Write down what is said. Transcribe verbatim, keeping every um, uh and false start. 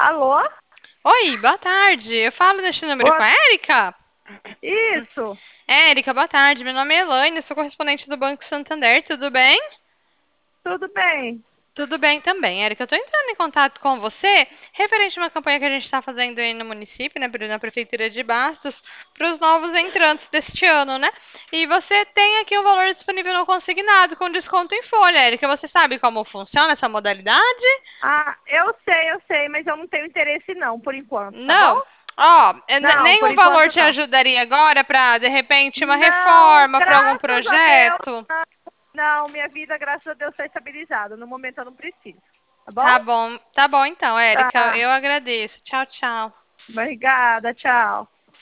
Alô? Oi, boa tarde. Eu falo neste número com Boa... a Érica? Isso, Érica, boa tarde. Meu nome é Elaine, sou correspondente do Banco Santander, tudo bem? tudo bem. Tudo bem também, Érica. Eu estou entrando em contato com você referente a uma campanha que a gente está fazendo aí no município, né, na Prefeitura de Bastos, para os novos entrantes deste ano, né? E você tem aqui um valor disponível no consignado com desconto em folha, Érica. Você sabe como funciona essa modalidade? Ah, eu sei, eu sei, mas eu não tenho interesse não, por enquanto, tá bom? Não. Ó, é, n- Não, nem por o valor enquanto te não. ajudaria agora para, de repente, uma Não, reforma para algum graças a Deus, projeto? não, minha vida, graças a Deus, está estabilizada. No momento eu não preciso, tá bom? Tá bom, tá bom então, Érica. Tá, Eu agradeço. Tchau, tchau. obrigada, tchau.